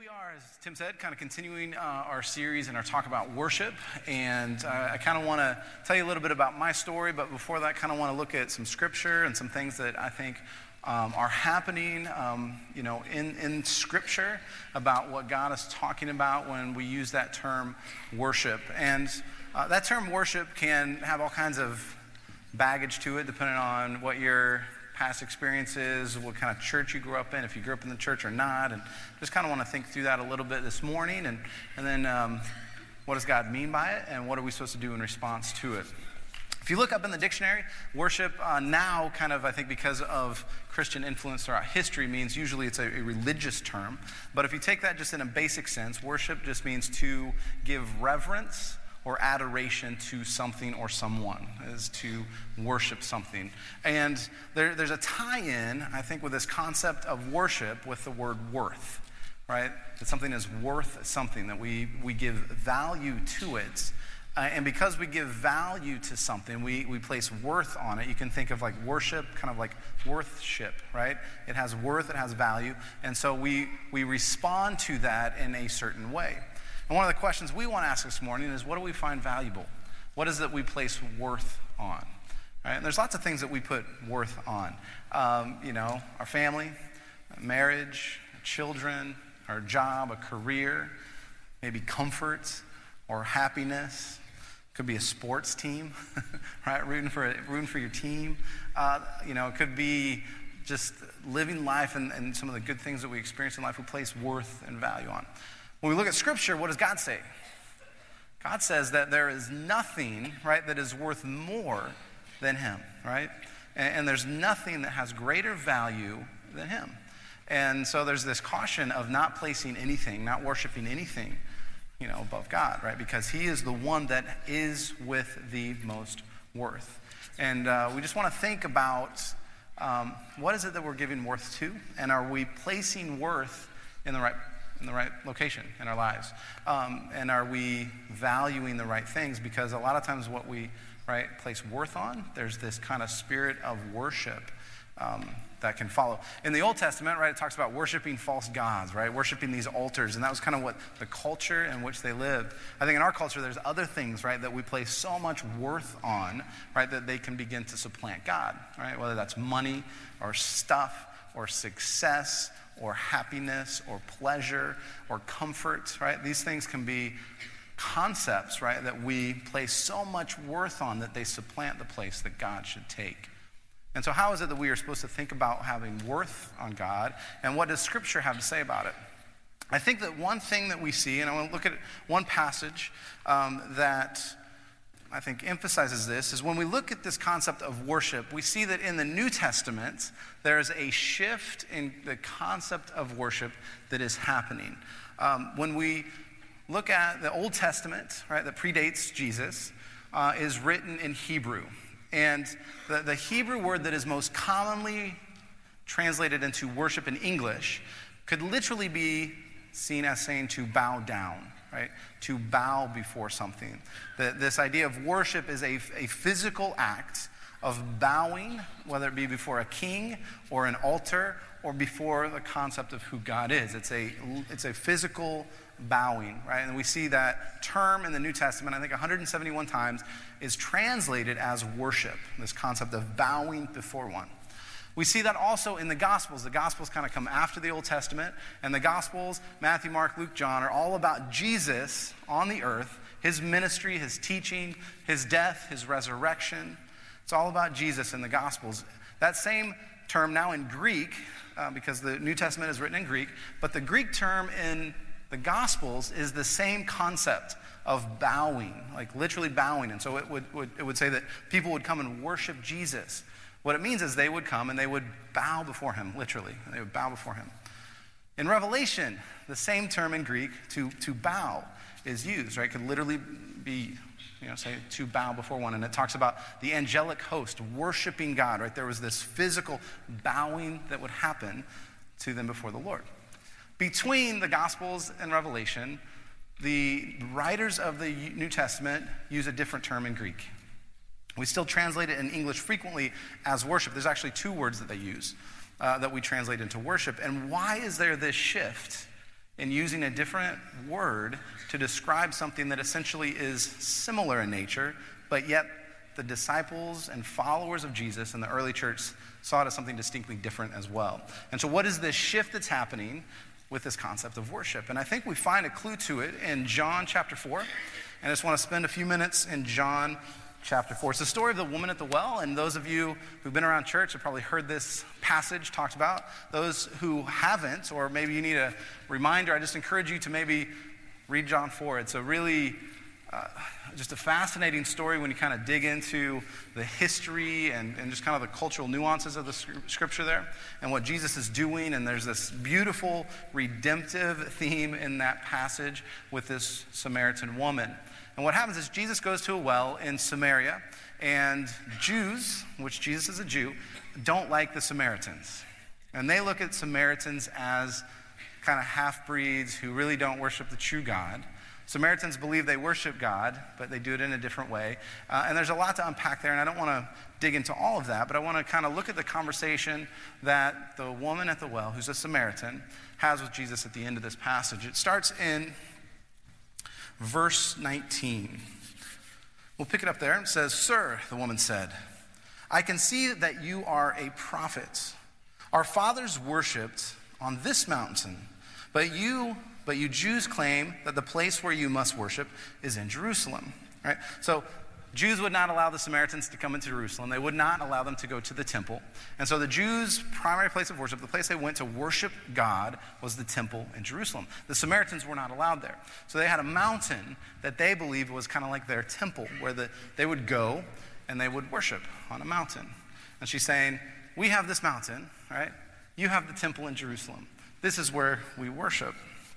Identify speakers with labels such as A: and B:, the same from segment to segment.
A: we are, as Tim said, kind of continuing our series and our talk about worship. And I kind of want to tell you a little bit about my story, but before that, I kind of want to look at some scripture and some things that I think are happening, in scripture about what God is talking about when we use that term worship. And that term worship can have all kinds of baggage to it, depending on what your past experiences, what kind of church you grew up in, if you grew up in the church or not, and just kind of want to think through that a little bit this morning, and then what does God mean by it, and what are we supposed to do in response to it? If you look up in the dictionary, worship now kind of, I think because of Christian influence throughout history, means usually it's a religious term, but if you take that just in a basic sense, worship just means to give reverence or adoration to something or someone, is to worship something. And there's a tie-in, I think, with this concept of worship with the word worth, right? That something is worth something, that we give value to it. And because we give value to something, we place worth on it. You can think of like worship, kind of like worthship, right? It has worth, it has value. And so we respond to that in a certain way. And one of the questions we want to ask this morning is, what do we find valuable? What is it we place worth on? Right? And there's lots of things that we put worth on. Our family, marriage, children, our job, a career, maybe comfort or happiness. Could be a sports team, right? Rooting for your team. It could be just living life and some of the good things that we experience in life we place worth and value on. When we look at Scripture, what does God say? God says that there is nothing, right, that is worth more than Him, right? And there's nothing that has greater value than Him. And so there's this caution of not placing anything, not worshiping anything, above God, right? Because He is the one that is with the most worth. And we just want to think about what is it that we're giving worth to, and are we placing worth in the right location in our lives? And are we valuing the right things? Because a lot of times what we place worth on, there's this kind of spirit of worship that can follow. In the Old Testament, right, it talks about worshiping false gods, right? Worshiping these altars, and that was kind of what the culture in which they lived. I think in our culture, there's other things, right, that we place so much worth on, right, that they can begin to supplant God, right? Whether that's money or stuff or success or happiness or pleasure or comfort, right? These things can be concepts, right, that we place so much worth on that they supplant the place that God should take. And so how is it that we are supposed to think about having worth on God, and what does Scripture have to say about it? I think that one thing that we see, and I want to look at one passage that I think emphasizes this, is when we look at this concept of worship, we see that in the New Testament, there is a shift in the concept of worship that is happening. When we look at the Old Testament, right, that predates Jesus, is written in Hebrew. And the Hebrew word that is most commonly translated into worship in English could literally be seen as saying to bow down, right? To bow before something. This idea of worship is a physical act of bowing, whether it be before a king or an altar or before the concept of who God is. It's a physical bowing, right? And we see that term in the New Testament, I think 171 times, is translated as worship, this concept of bowing before one. We see that also in the Gospels. The Gospels kind of come after the Old Testament, and the Gospels, Matthew, Mark, Luke, John, are all about Jesus on the earth, his ministry, his teaching, his death, his resurrection. It's all about Jesus in the Gospels. That same term now in Greek, because the New Testament is written in Greek, but the Greek term in the Gospels is the same concept of bowing, like literally bowing. And so it would say that people would come and worship Jesus. What it means is they would come and they would bow before him, literally. They would bow before him. In Revelation, the same term in Greek, to bow, is used, right? It could literally be, say to bow before one. And it talks about the angelic host worshiping God, right? There was this physical bowing that would happen to them before the Lord. Between the Gospels and Revelation, the writers of the New Testament use a different term in Greek. We still translate it in English frequently as worship. There's actually two words that they use that we translate into worship. And why is there this shift in using a different word to describe something that essentially is similar in nature, but yet the disciples and followers of Jesus in the early church saw it as something distinctly different as well. And so what is this shift that's happening with this concept of worship? And I think we find a clue to it in John chapter 4. And I just want to spend a few minutes in John chapter 4. It's the story of the woman at the well, and those of you who've been around church have probably heard this passage talked about. Those who haven't, or maybe you need a reminder, I just encourage you to maybe read John 4. It's a really just a fascinating story when you kind of dig into the history and just kind of the cultural nuances of the scripture there and what Jesus is doing. And there's this beautiful redemptive theme in that passage with this Samaritan woman. And what happens is Jesus goes to a well in Samaria, and Jews, which Jesus is a Jew, don't like the Samaritans. And they look at Samaritans as kind of half-breeds who really don't worship the true God. Samaritans believe they worship God, but they do it in a different way. And there's a lot to unpack there, and I don't want to dig into all of that, but I want to kind of look at the conversation that the woman at the well, who's a Samaritan, has with Jesus at the end of this passage. It starts in verse 19. We'll pick it up there. It says, "Sir," the woman said, "I can see that you are a prophet. Our fathers worshipped on this mountain, but you Jews claim that the place where you must worship is in Jerusalem." Right? So Jews would not allow the Samaritans to come into Jerusalem. They would not allow them to go to the temple. And so the Jews' primary place of worship, the place they went to worship God, was the temple in Jerusalem. The Samaritans were not allowed there. So they had a mountain that they believed was kind of like their temple, where they would go and they would worship on a mountain. And she's saying, we have this mountain, right? You have the temple in Jerusalem. This is where we worship.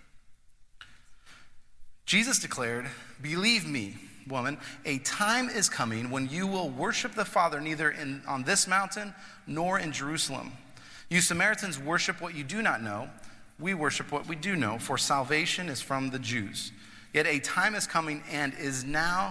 A: Jesus declared, "Believe me, woman, a time is coming when you will worship the Father neither on this mountain nor in Jerusalem. You Samaritans worship what you do not know. We worship what we do know, for salvation is from the Jews. Yet a time is coming and has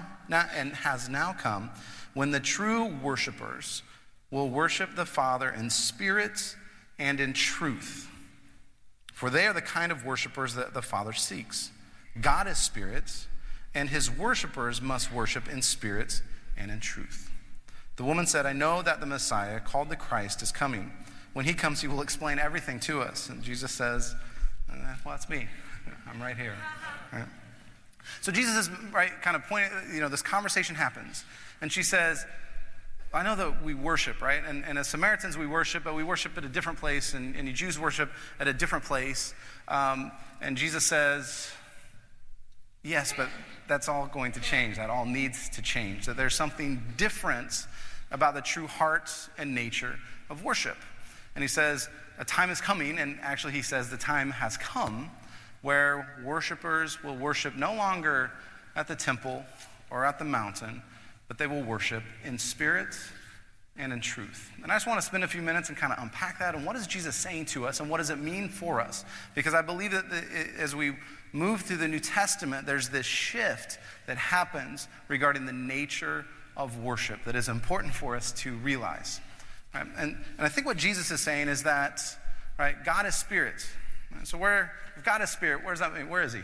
A: now come when the true worshipers will worship the Father in spirit and in truth. For they are the kind of worshipers that the Father seeks. God is spirit, and his worshipers must worship in spirit and in truth." The woman said, "I know that the Messiah, called the Christ, is coming. When he comes, he will explain everything to us." And Jesus says, "Well, that's me. I'm right here." Right? So Jesus is kind of pointing, this conversation happens. And she says, "I know that we worship, right? And as Samaritans, we worship, but we worship at a different place, and you Jews worship at a different place." And Jesus says, yes, but that's all going to change. That all needs to change. That there's something different about the true heart and nature of worship. And he says, a time is coming, and actually he says the time has come, where worshipers will worship no longer at the temple or at the mountain, but they will worship in spirit and in truth. And I just want to spend a few minutes and kind of unpack that, and what is Jesus saying to us, and what does it mean for us? Because I believe that as we move through the New Testament, there's this shift that happens regarding the nature of worship that is important for us to realize. Right? And I think what Jesus is saying is that, right, God is spirit. Right? So if God is spirit, where does that mean? Where is he?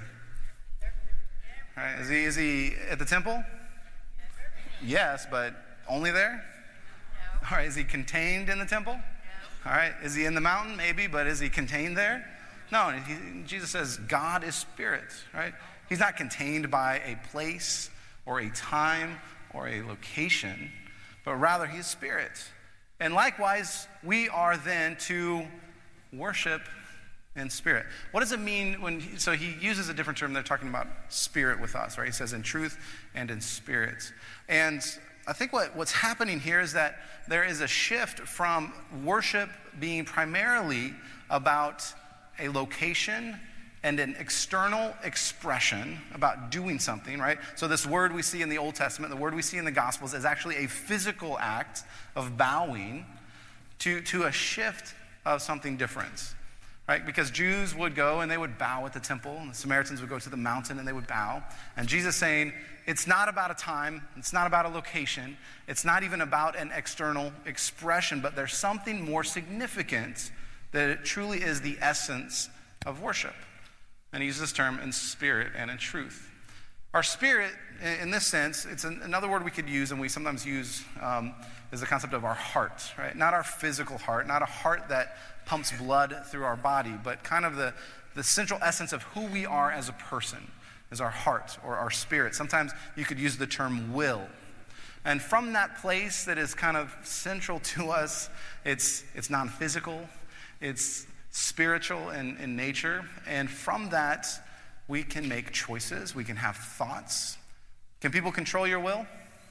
A: Right? Is he at the temple? Yes, but only there? All right, is he contained in the temple? All right, is he in the mountain? Maybe, but is he contained there? No, Jesus says God is spirit, right? He's not contained by a place or a time or a location, but rather he is spirit. And likewise, we are then to worship in spirit. What does it mean so he uses a different term, they're talking about spirit with us, right? He says in truth and in spirit. And I think what's happening here is that there is a shift from worship being primarily about a location and an external expression about doing something, right? So this word we see in the Old Testament, the word we see in the Gospels, is actually a physical act of bowing to a shift of something different, right? Because Jews would go and they would bow at the temple, and the Samaritans would go to the mountain and they would bow. And Jesus saying, it's not about a time, it's not about a location, it's not even about an external expression, but there's something more significant that it truly is the essence of worship. And he uses this term in spirit and in truth. Our spirit, in this sense, it's another word we could use and we sometimes use is the concept of our heart, right? Not our physical heart, not a heart that pumps blood through our body, but kind of the central essence of who we are as a person is our heart or our spirit. Sometimes you could use the term will. And from that place that is kind of central to us, it's non-physical, it's spiritual in nature, and from that, we can make choices, we can have thoughts. Can people control your will?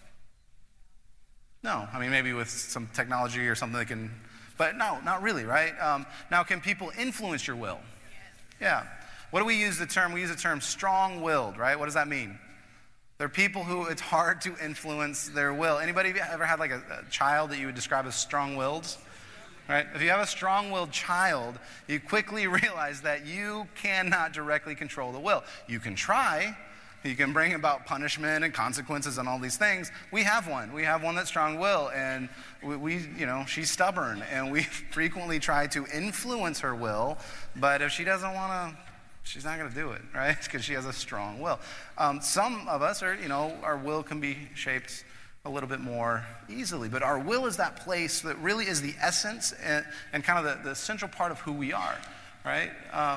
A: No. I mean, maybe with some technology or something they can, but no, not really, right? Now, can people influence your will? Yeah. What do we use the term? We use the term strong-willed, right? What does that mean? There are people who it's hard to influence their will. Anybody ever had like a child that you would describe as strong-willed? Right? If you have a strong-willed child, you quickly realize that you cannot directly control the will. You can try. You can bring about punishment and consequences and all these things. We have one. We have one that's strong-willed, and she's stubborn, and we frequently try to influence her will, but if she doesn't want to, she's not going to do it, right? Because she has a strong will. Some of us our will can be shaped a little bit more easily. But our will is that place that really is the essence and kind of the central part of who we are, right?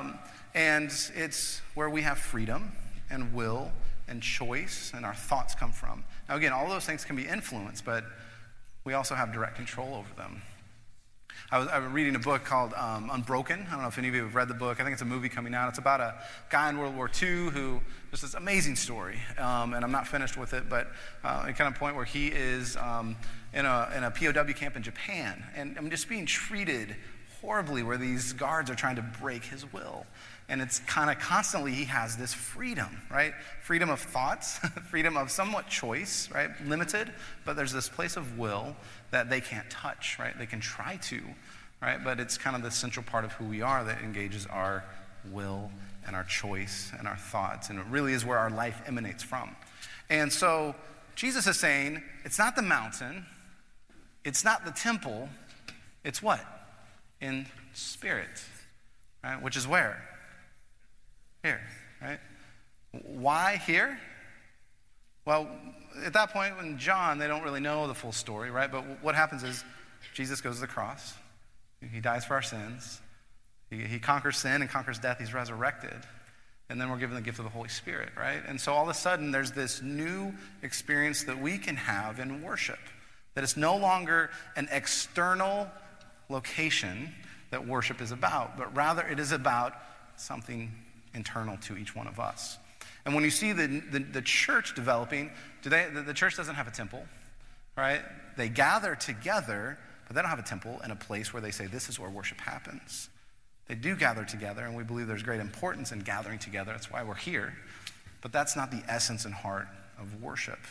A: And it's where we have freedom and will and choice and our thoughts come from. Now again, all those things can be influenced, but we also have direct control over them. I was reading a book called Unbroken. I don't know if any of you have read the book. I think it's a movie coming out. It's about a guy in World War II who, just this amazing story, and I'm not finished with it, but a kind of point where he is in a POW camp in Japan, and just being treated horribly where these guards are trying to break his will. And it's kind of constantly he has this freedom, right? Freedom of thoughts, freedom of somewhat choice, right? Limited, but there's this place of will that they can't touch, right? They can try to, right? But it's kind of the central part of who we are that engages our will and our choice and our thoughts. And it really is where our life emanates from. And so Jesus is saying, it's not the mountain, it's not the temple, it's what? In spirit, right? Which is where? Here, right? Why here? Well, at that point in John, they don't really know the full story, right? But what happens is Jesus goes to the cross. He dies for our sins. He conquers sin and conquers death. He's resurrected. And then we're given the gift of the Holy Spirit, right? And so all of a sudden, there's this new experience that we can have in worship. That it's no longer an external location that worship is about, but rather it is about something internal to each one of us. And when you see the church developing, the church doesn't have a temple, right? They gather together, but they don't have a temple and a place where they say, this is where worship happens. They do gather together, and we believe there's great importance in gathering together. That's why we're here. But that's not the essence and heart of worship.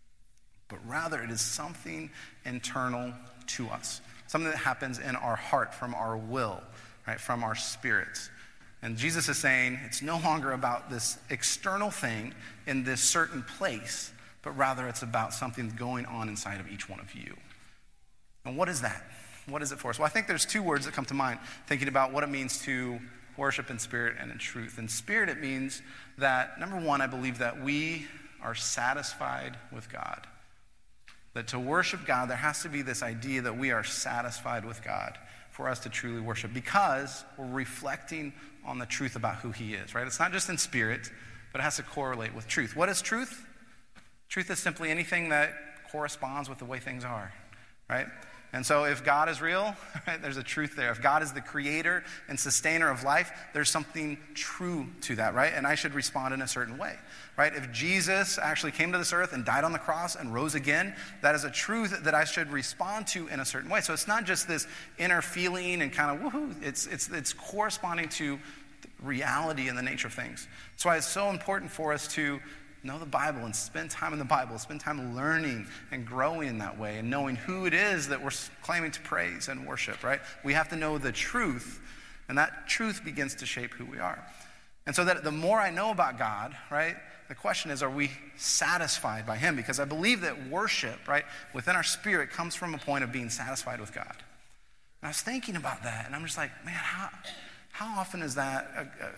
A: But rather, it is something internal to us, something that happens in our heart, from our will, right, from our spirits. And Jesus is saying it's no longer about this external thing in this certain place, but rather it's about something going on inside of each one of you. And what is that? What is it for us? Well, I think there's two words that come to mind, thinking about what it means to worship in spirit and in truth. In spirit, it means that, number one, I believe that we are satisfied with God. That to worship God, there has to be this idea that we are satisfied with God for us to truly worship, because we're reflecting on the truth about who he is, right? It's not just in spirit, but it has to correlate with truth. What is truth? Truth is simply anything that corresponds with the way things are, right? And so if God is real, right, there's a truth there. If God is the creator and sustainer of life, there's something true to that, right? And I should respond in a certain way, right? If Jesus actually came to this earth and died on the cross and rose again, that is a truth that I should respond to in a certain way. So it's not just this inner feeling and kind of woohoo. It's corresponding to reality and the nature of things. That's why it's so important for us to know the Bible and spend time in the Bible, spend time learning and growing in that way and knowing who it is that we're claiming to praise and worship, right? We have to know the truth, and that truth begins to shape who we are. And so that the more I know about God, right, the question is, are we satisfied by him? Because I believe that worship, right, within our spirit comes from a point of being satisfied with God. And I was thinking about that, and I'm just like, man, how often is that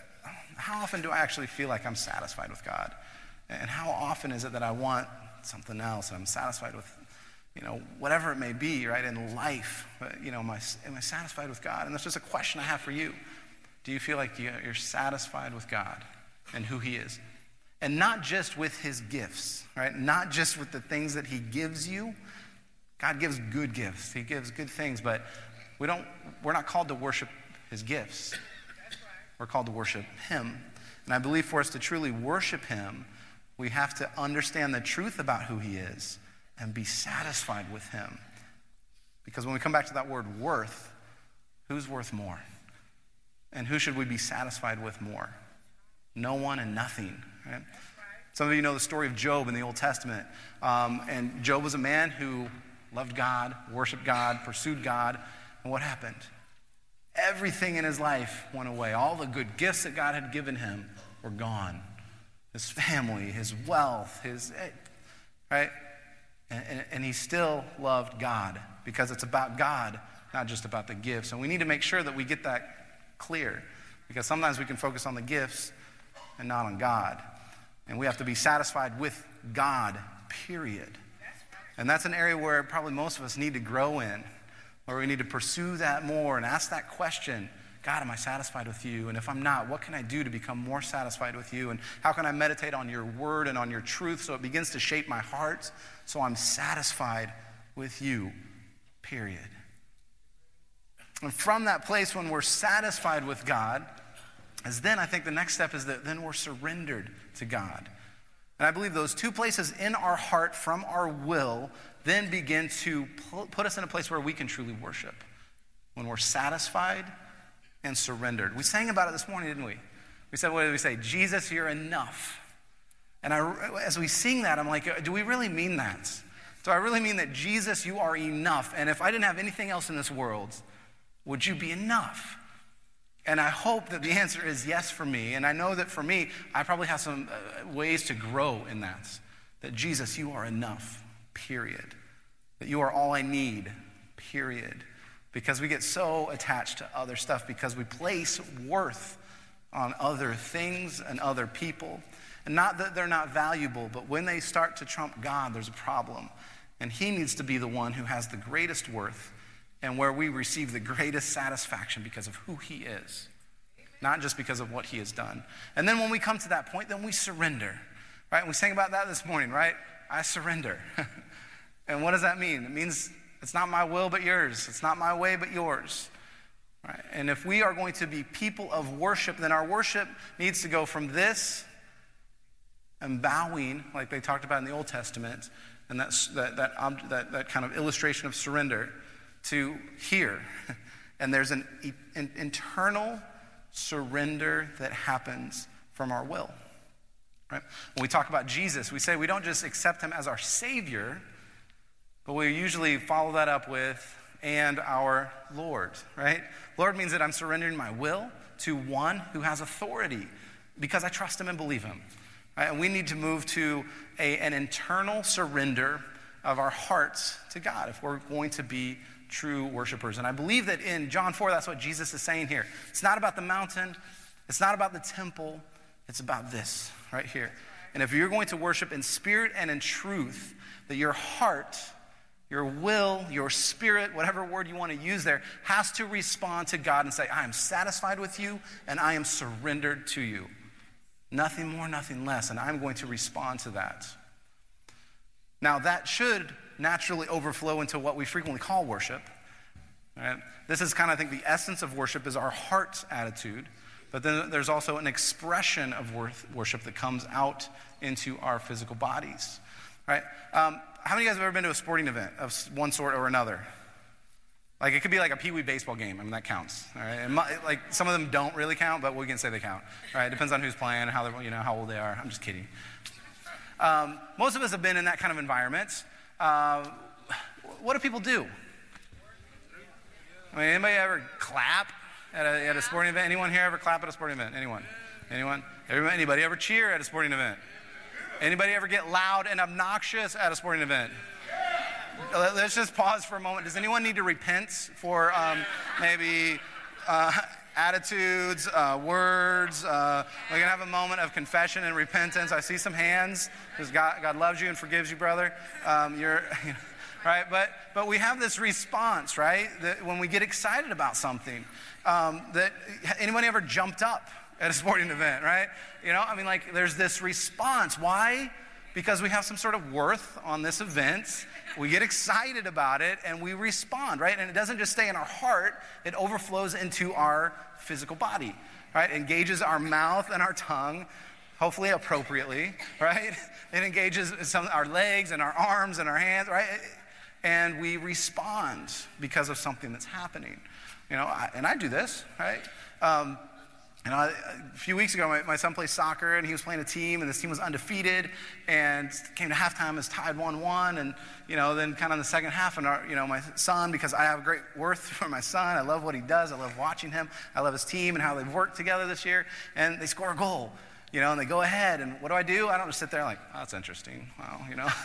A: how often do I actually feel like I'm satisfied with God? And how often is it that I want something else and I'm satisfied with, whatever it may be, right, in life? But, am I satisfied with God? And that's just a question I have for you. Do you feel like you're satisfied with God and who he is? And not just with his gifts, right? Not just with the things that he gives you. God gives good gifts. He gives good things, but we're not called to worship his gifts. We're called to worship him. And I believe for us to truly worship him, we have to understand the truth about who he is and be satisfied with him. Because when we come back to that word worth, who's worth more? And who should we be satisfied with more? No one and nothing, right? Some of you know the story of Job in the Old Testament. And Job was a man who loved God, worshiped God, pursued God. And what happened? Everything in his life went away. All the good gifts that God had given him were gone. His family, his wealth, right? And he still loved God because it's about God, not just about the gifts. And we need to make sure that we get that clear, because sometimes we can focus on the gifts and not on God. And we have to be satisfied with God, period. And that's an area where probably most of us need to grow in, where we need to pursue that more and ask that question, God, am I satisfied with you? And if I'm not, what can I do to become more satisfied with you? And how can I meditate on your word and on your truth so it begins to shape my heart so I'm satisfied with you, period. And from that place, when we're satisfied with God, then I think the next step is that then we're surrendered to God. And I believe those two places in our heart from our will then begin to put us in a place where we can truly worship. When we're satisfied and surrendered. We sang about it this morning, didn't we? We said, what did we say? Jesus, you're enough. And as we sing that, I'm like, do we really mean that? Do I really mean that, Jesus, you are enough? And if I didn't have anything else in this world, would you be enough? And I hope that the answer is yes for me. And I know that for me, I probably have some ways to grow in that. That Jesus, you are enough, period. That you are all I need, period. Because we get so attached to other stuff because we place worth on other things and other people. And not that they're not valuable, but when they start to trump God, there's a problem. And he needs to be the one who has the greatest worth and where we receive the greatest satisfaction because of who he is, not just because of what he has done. And then when we come to that point, then we surrender, right? And we sang about that this morning, right? I surrender. And what does that mean? It means it's not my will but yours. It's not my way but yours. Right? And if we are going to be people of worship, then our worship needs to go from this and bowing, like they talked about in the Old Testament, and that kind of illustration of surrender, to here. And there's an internal surrender that happens from our will. Right? When we talk about Jesus, we say we don't just accept him as our Savior, but we usually follow that up with, and our Lord, right? Lord means that I'm surrendering my will to one who has authority because I trust him and believe him. Right? And we need to move to an internal surrender of our hearts to God if we're going to be true worshipers. And I believe that in John 4, that's what Jesus is saying here. It's not about the mountain. It's not about the temple. It's about this right here. And if you're going to worship in spirit and in truth, that your heart, your will, your spirit, whatever word you want to use there, has to respond to God and say, I am satisfied with you and I am surrendered to you. Nothing more, nothing less. And I'm going to respond to that. Now that should naturally overflow into what we frequently call worship. Right? This is kind of, I think, the essence of worship is our heart's attitude. But then there's also an expression of worship that comes out into our physical bodies. Right? How many of you guys have ever been to a sporting event of one sort or another? Like, it could be like a peewee baseball game. I mean, that counts. All right? And like, some of them don't really count, but we can say they count. Right? It depends on who's playing and how old they are. I'm just kidding. Most of us have been in that kind of environment. What do people do? I mean, anybody ever clap at a sporting event? Anyone here ever clap at a sporting event? Anyone? Anybody ever cheer at a sporting event? Anybody ever get loud and obnoxious at a sporting event? Let's just pause for a moment. Does anyone need to repent for maybe attitudes, words. We're going to have a moment of confession and repentance. I see some hands because God loves you and forgives you, brother. Right? But we have this response, right? That when we get excited about something, that anybody ever jumped up at a sporting event, right? There's this response. Why? Because we have some sort of worth on this event. We get excited about it and we respond, right? And it doesn't just stay in our heart, it overflows into our physical body, right? It engages our mouth and our tongue, hopefully appropriately, right? It engages our legs and our arms and our hands, right? And we respond because of something that's happening. And I do this, right? A few weeks ago, my son plays soccer, and he was playing a team, and this team was undefeated, and came to halftime, is tied 1-1, and, then kind of in the second half, and my son, because I have a great worth for my son, I love what he does, I love watching him, I love his team and how they've worked together this year, and they score a goal, and they go ahead, and what do? I don't just sit there like, oh, that's interesting, wow,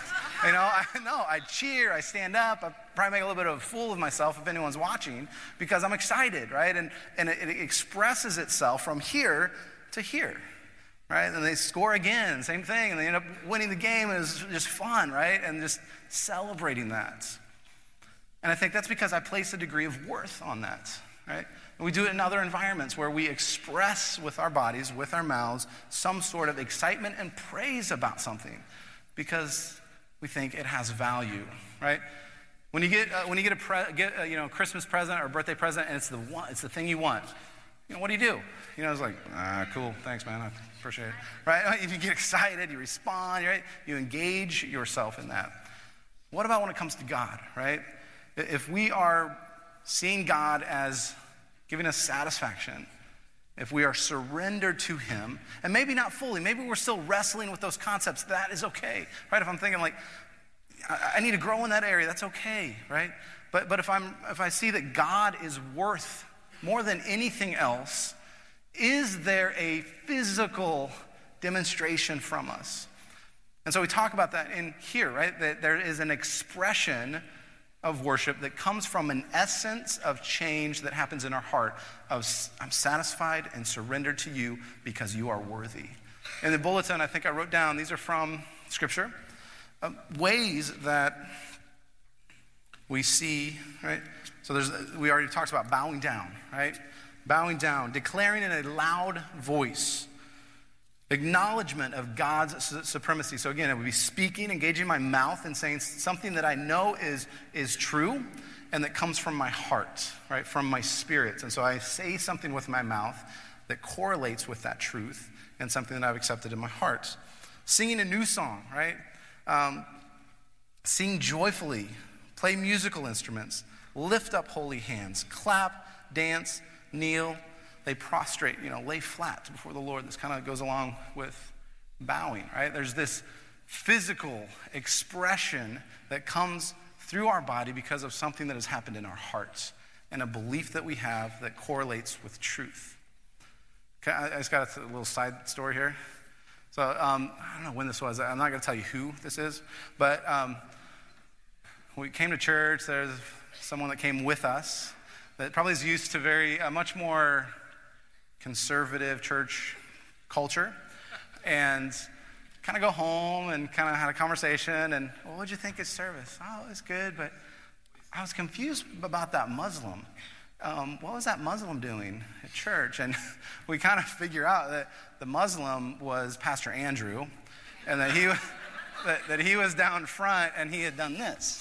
A: I cheer, I stand up, I probably make a little bit of a fool of myself if anyone's watching, because I'm excited, right? And it expresses itself from here to here, right? And they score again, same thing, and they end up winning the game, and it's just fun, right? And just celebrating that. And I think that's because I place a degree of worth on that, right? And we do it in other environments where we express with our bodies, with our mouths, some sort of excitement and praise about something because we think it has value, right? When you get a Christmas present or a birthday present and it's the thing you want, what do? It's like, cool, thanks, man, I appreciate it, right? You get excited, you respond, right? You engage yourself in that. What about when it comes to God, right? If we are seeing God as giving us satisfaction, if we are surrendered to him, and maybe not fully, maybe we're still wrestling with those concepts, that is okay, right? If I'm thinking like, I need to grow in that area, that's okay, right? But if I see that God is worth more than anything else, is there a physical demonstration from us? And so we talk about that in here, right? That there is an expression of worship that comes from an essence of change that happens in our heart of I'm satisfied and surrendered to you because you are worthy. In the bulletin, I think I wrote down, these are from Scripture, ways that we see, right? So we already talked about bowing down, right? Bowing down, declaring in a loud voice, acknowledgement of God's supremacy. So again, it would be speaking, engaging my mouth and saying something that I know is true and that comes from my heart, right? From my spirit. And so I say something with my mouth that correlates with that truth and something that I've accepted in my heart. Singing a new song, right? Sing joyfully, play musical instruments, lift up holy hands, clap, dance, kneel. They prostrate, lay flat before the Lord. This kind of goes along with bowing, right? There's this physical expression that comes through our body because of something that has happened in our hearts and a belief that we have that correlates with truth. Okay, I just got a little side story here. So I don't know when this was. I'm not going to tell you who this is, but we came to church. There's someone that came with us that probably is used to very much more conservative church culture, and kind of go home and kind of had a conversation, and well, what'd you think of service? Oh, it was good, but I was confused about that Muslim. What was that Muslim doing at church? And we kind of figure out that the Muslim was Pastor Andrew, and that he was down front and he had done this.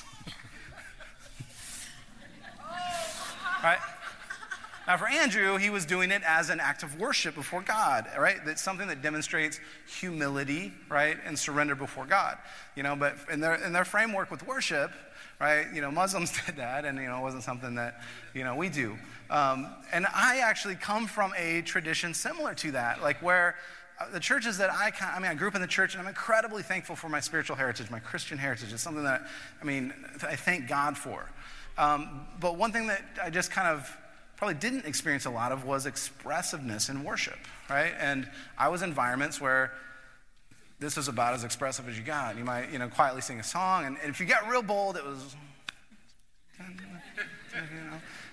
A: Right? Now for Andrew, he was doing it as an act of worship before God, right? That's something that demonstrates humility, right? And surrender before God, but in their framework with worship, right? Muslims did that, and, it wasn't something that, we do. And I actually come from a tradition similar to that, like where the churches that I grew up in the church, and I'm incredibly thankful for my spiritual heritage, my Christian heritage. It's something that, I thank God for. But one thing that I just kind of probably didn't experience a lot of was expressiveness in worship, right? And I was in environments where this was about as expressive as you got. You might, quietly sing a song, and if you got real bold, it was,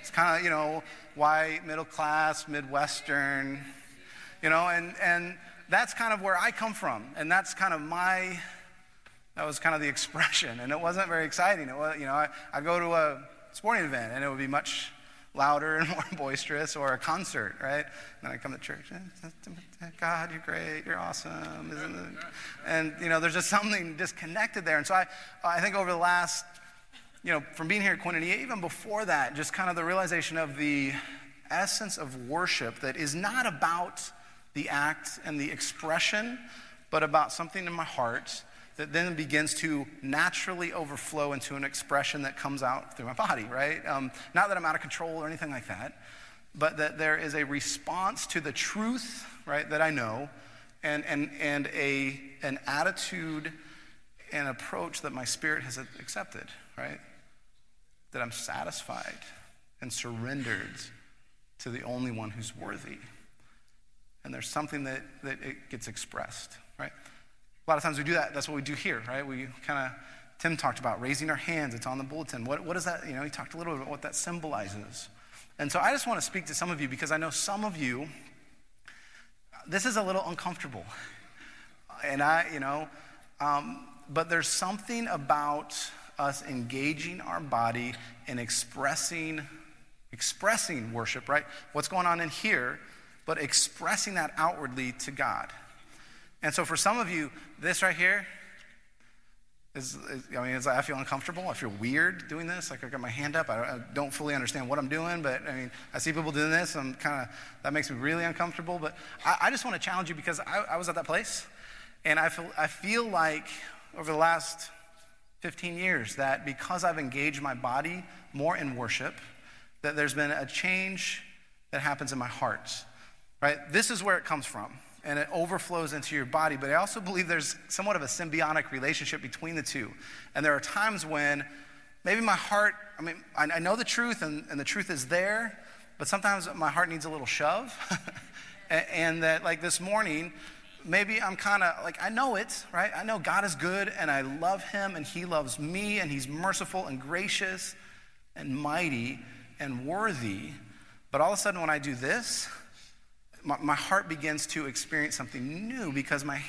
A: It's kind of, white, middle class, Midwestern, and that's kind of where I come from. And that's kind of that was kind of the expression. And it wasn't very exciting. It was, I go to a sporting event and it would be much louder and more boisterous, or a concert, right? And then I come to church, God, you're great, you're awesome, isn't it? And, there's just something disconnected there. And so I think over the last, from being here at Koinonia, even before that, just kind of the realization of the essence of worship that is not about the act and the expression, but about something in my heart that then begins to naturally overflow into an expression that comes out through my body, right? Not that I'm out of control or anything like that, but that there is a response to the truth, right, that I know, and an attitude and approach that my spirit has accepted, right? That I'm satisfied and surrendered to the only one who's worthy. And there's something that it gets expressed, right? A lot of times we do that. That's what we do here, right? We Tim talked about raising our hands. It's on the bulletin. What is that? He talked a little bit about what that symbolizes. And so I just want to speak to some of you, because I know some of you, this is a little uncomfortable. And but there's something about us engaging our body and expressing worship, right? What's going on in here, but expressing that outwardly to God. And so for some of you, this right here I feel uncomfortable. I feel weird doing this. Like, I got my hand up. I don't fully understand what I'm doing, but I see people doing this. That makes me really uncomfortable. But I just want to challenge you, because I was at that place, and I feel like over the last 15 years that because I've engaged my body more in worship, that there's been a change that happens in my heart, right? This is where it comes from, and it overflows into your body. But I also believe there's somewhat of a symbiotic relationship between the two. And there are times when maybe my heart, I know the truth, and the truth is there, but sometimes my heart needs a little shove. and that, like this morning, maybe I'm kind of like, I know it, right? I know God is good, and I love him, and he loves me, and he's merciful and gracious and mighty and worthy. But all of a sudden when I do this, my heart begins to experience something new, because my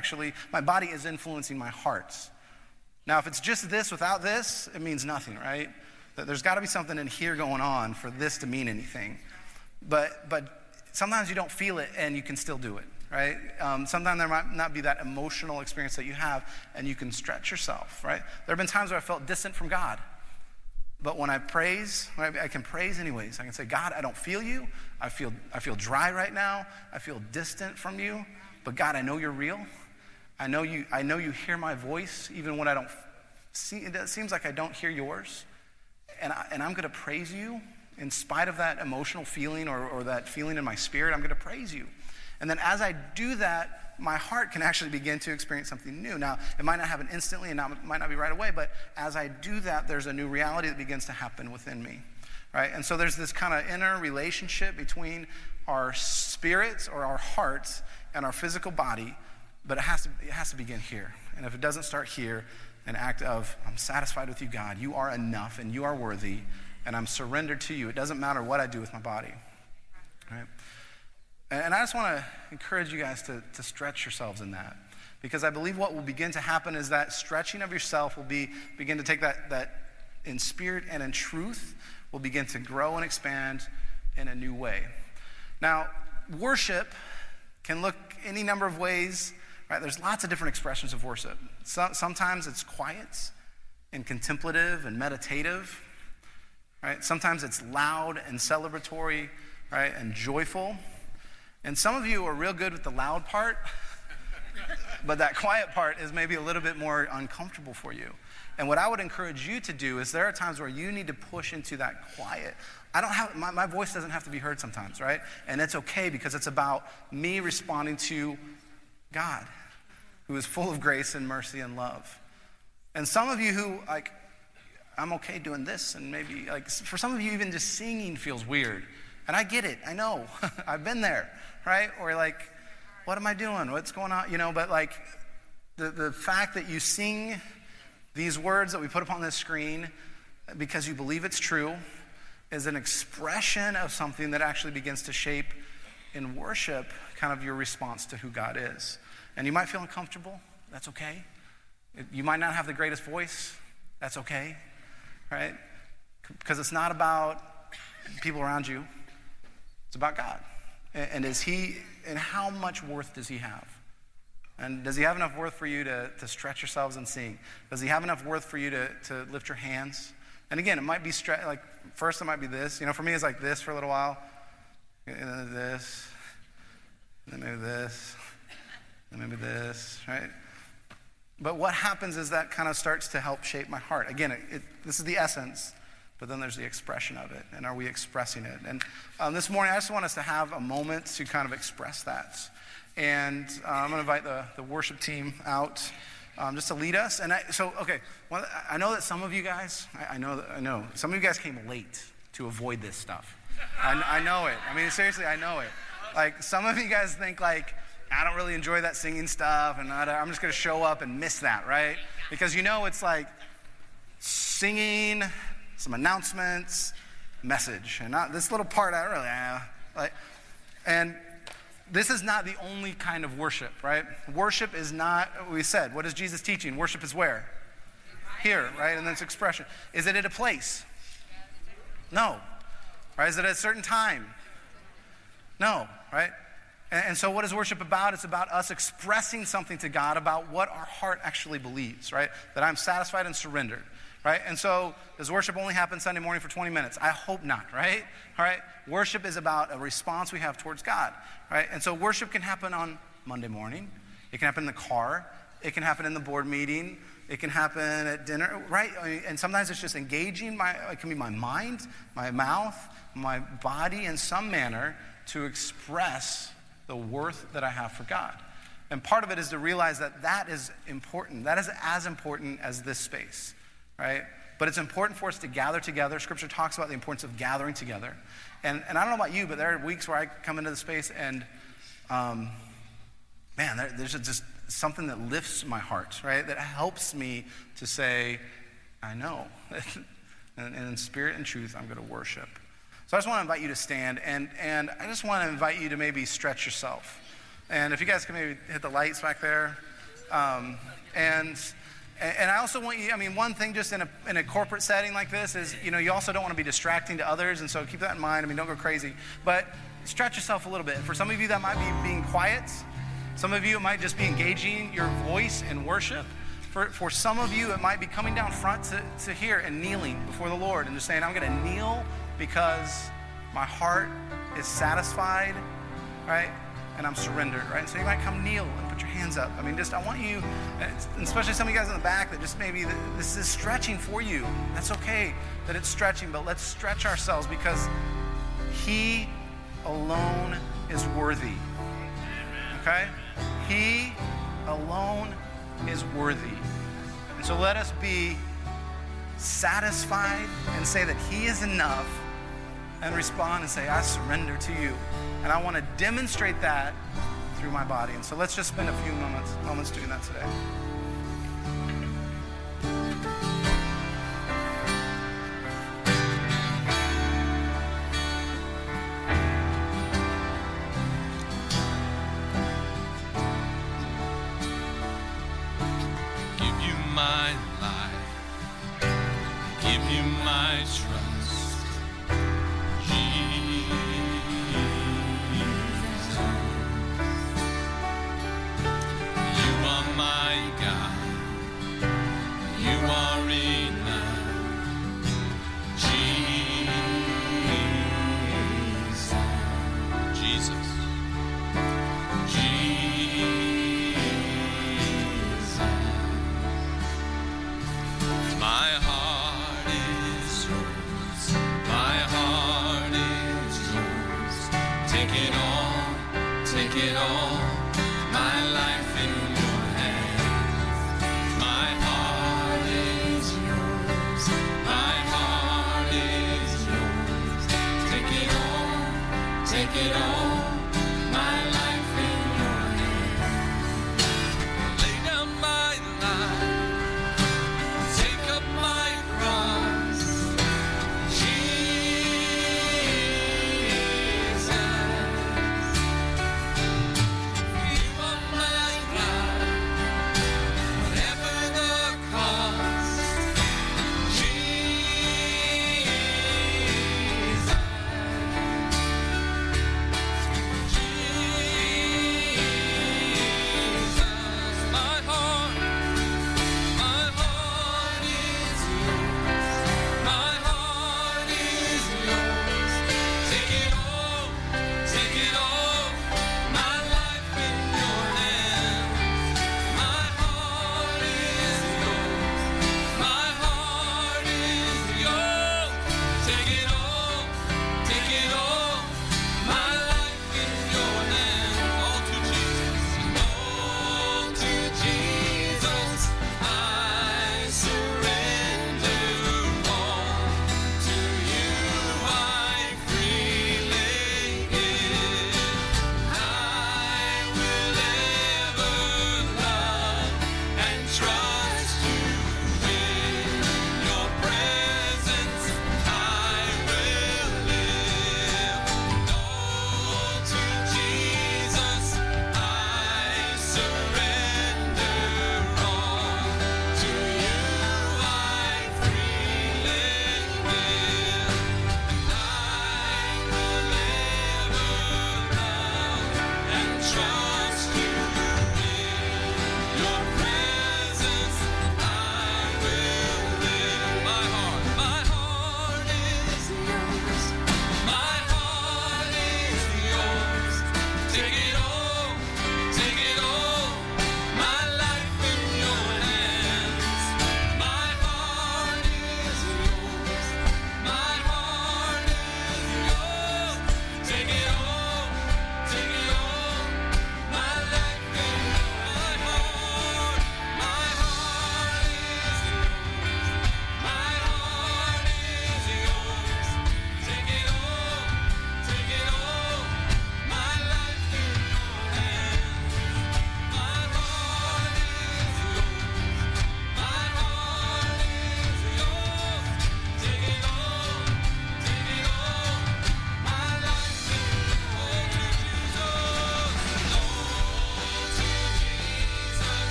A: body is influencing my heart. Now, if it's just this without this, it means nothing, right? There's got to be something in here going on for this to mean anything. But sometimes you don't feel it, and you can still do it, right? Sometimes there might not be that emotional experience that you have, and you can stretch yourself, right? There have been times where I felt distant from God. But when I praise, I can praise anyways. I can say, God, I don't feel you. I feel dry right now. I feel distant from you. But God, I know you're real. I know you hear my voice, even when I don't see it. It seems like I don't hear yours. And I'm going to praise you in spite of that emotional feeling or that feeling in my spirit. I'm going to praise you. And then as I do that, my heart can actually begin to experience something new. Now, it might not happen instantly, and it might not be right away, but as I do that, there's a new reality that begins to happen within me, right? And so there's this kind of inner relationship between our spirits or our hearts and our physical body, but it has to begin here. And if it doesn't start here, an act of, I'm satisfied with you, God. You are enough, and you are worthy, and I'm surrendered to you. It doesn't matter what I do with my body, right? And I just want to encourage you guys to stretch yourselves in that, because I believe what will begin to happen is that stretching of yourself will begin to take that in spirit and in truth will begin to grow and expand in a new way. Now, worship can look any number of ways, right? There's lots of different expressions of worship. Sometimes it's quiet and contemplative and meditative, right? Sometimes it's loud and celebratory, right, and joyful. And some of you are real good with the loud part, but that quiet part is maybe a little bit more uncomfortable for you. And what I would encourage you to do is there are times where you need to push into that quiet. My voice doesn't have to be heard sometimes, right? And it's okay, because it's about me responding to God, who is full of grace and mercy and love. And some of you who, like, I'm okay doing this, and maybe, like, for some of you, even just singing feels weird. And I get it. I know. I've been there, right? Or like, what am I doing? What's going on? But like the fact that you sing these words that we put up on this screen because you believe it's true, is an expression of something that actually begins to shape in worship kind of your response to who God is. And you might feel uncomfortable. That's okay. You might not have the greatest voice. That's okay, right? Because it's not about people around you. It's about God. And how much worth does he have? And does he have enough worth for you to stretch yourselves and sing? Does he have enough worth for you to lift your hands? And again, it might be like first it might be this. For me it's like this for a little while. And then this. And then maybe this. And maybe this, right? But what happens is that kind of starts to help shape my heart. Again, this is the essence, but then there's the expression of it. And are we expressing it? And this morning, I just want us to have a moment to kind of express that. And I'm going to invite the worship team out just to lead us. And I know that some of you guys, I know, some of you guys came late to avoid this stuff. I know it. I mean, seriously, I know it. Like, some of you guys think, like, I don't really enjoy that singing stuff, and I'm just going to show up and miss that, right? Because it's like singing, some announcements, message. And not this little part, I don't really, like, and this is not the only kind of worship, right? Worship is not, we said, what is Jesus teaching? Worship is where? Here, right? And then it's expression. Is it at a place? No. Right? Is it at a certain time? No, right? And so what is worship about? It's about us expressing something to God about what our heart actually believes, right? That I'm satisfied and surrendered, right? And so does worship only happen Sunday morning for 20 minutes? I hope not, right? All right? Worship is about a response we have towards God, right? And so worship can happen on Monday morning. It can happen in the car. It can happen in the board meeting. It can happen at dinner, right? And sometimes it's just engaging it can be my mind, my mouth, my body in some manner to express the worth that I have for God. And part of it is to realize that is important. That is as important as this space, right? But it's important for us to gather together. Scripture talks about the importance of gathering together. And I don't know about you, but there are weeks where I come into the space and, there's just something that lifts my heart, right? That helps me to say, I know. and in spirit and truth, I'm going to worship. So I just want to invite you to stand, and I just want to invite you to maybe stretch yourself. And if you guys can maybe hit the lights back there. And I also want you, one thing just in a corporate setting like this is, you also don't want to be distracting to others, and so keep that in mind. Don't go crazy. But stretch yourself a little bit. For some of you, that might be being quiet. Some of you, it might just be engaging your voice in worship. For some of you, it might be coming down front to here and kneeling before the Lord and just saying, I'm going to kneel because my heart is satisfied, right? And I'm surrendered, right? And so you might come kneel and put your hands up. I want you, especially some of you guys in the back that just maybe this is stretching for you. That's okay that it's stretching, but let's stretch ourselves because he alone is worthy, okay? He alone is worthy. And so let us be satisfied and say that he is enough and respond and say, I surrender to you. And I want to demonstrate that through my body. And so let's just spend a few moments doing that today.
B: Give you my life, give you my trust, Jesus. You are my God, you are enough, Jesus. My heart is yours,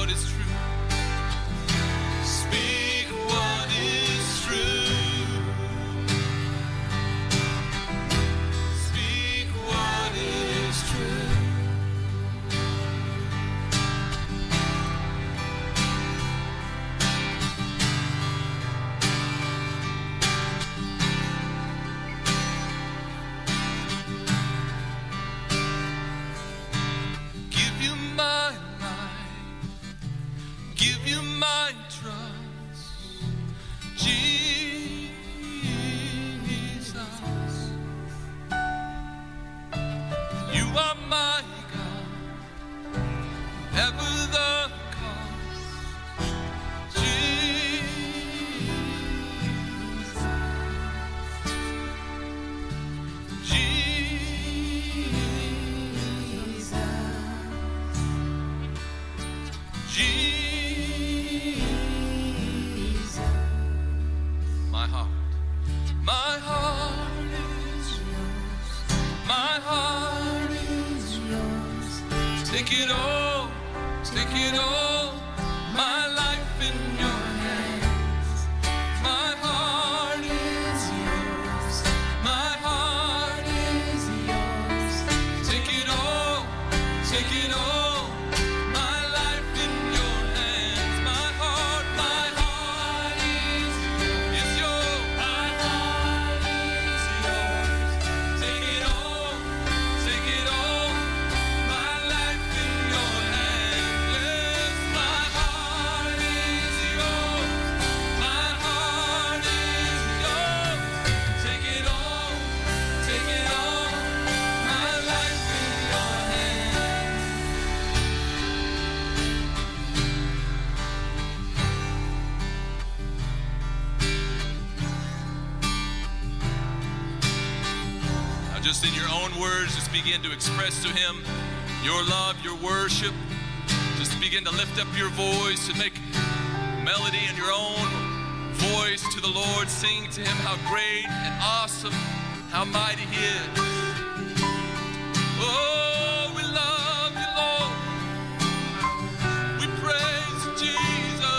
B: what is true. Speak what is true. Speak what is true. Give you my life, give you my trust, Jesus. You are my God, ever the cause, Jesus. Jesus. My heart is yours. My heart is yours. Take it all, take it all. My life in your hands. My heart is yours. My heart is yours. Take it all, take it all. My life in your hands. My heart is yours. My heart is yours. Take it all, take it all. My life in your hands. Yes, my heart is yours. My heart is yours. Take it all, take it all. My life in your hands. Now just in your own words, just begin to express to him your love, your worship. Just begin to lift up your voice and make melody in your own voice to the Lord. Sing to him how great and awesome, how mighty he is. Oh, we love you, Lord. We praise you, Jesus.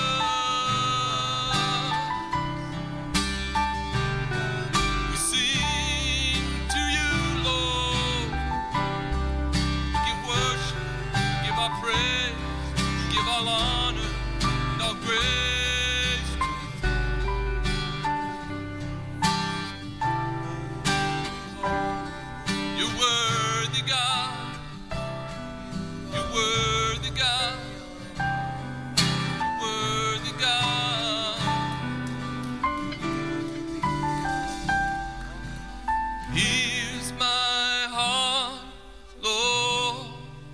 B: We sing to you, Lord. Give worship, give our praise, give all honor and all grace. You're worthy, God. You're worthy, God. You're worthy, God. Here's my heart, Lord.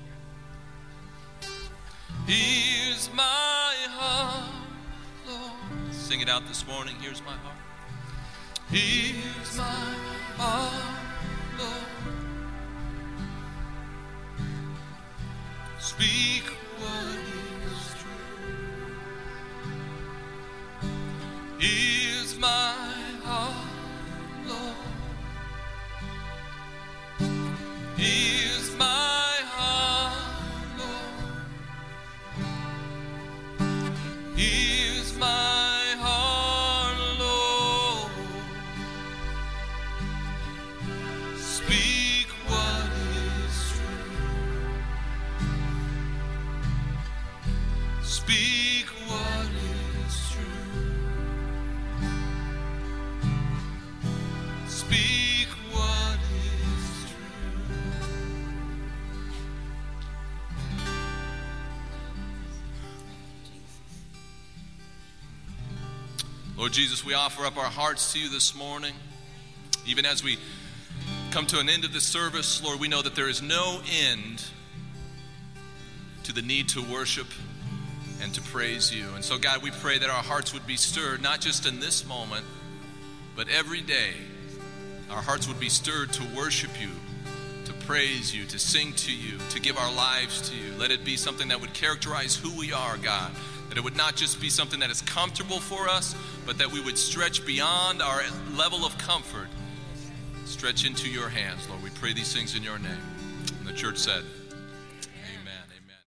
B: Here's my heart, Lord. Sing it out this morning. Here's my heart. Here's my heart, Lord. Speak what is true. Here's my heart, Lord. Here's my heart, Lord. Here's my heart, Lord. Speak what is true. Speak what is true. Speak what is true. Lord Jesus, we offer up our hearts to you this morning. Even as we come to an end of this service, Lord, we know that there is no end to the need to worship and to praise you. And so, God, we pray that our hearts would be stirred, not just in this moment, but every day. Our hearts would be stirred to worship you, to praise you, to sing to you, to give our lives to you. Let it be something that would characterize who we are, God. That it would not just be something that is comfortable for us, but that we would stretch beyond our level of comfort. Stretch into your hands, Lord. We pray these things in your name. And the church said,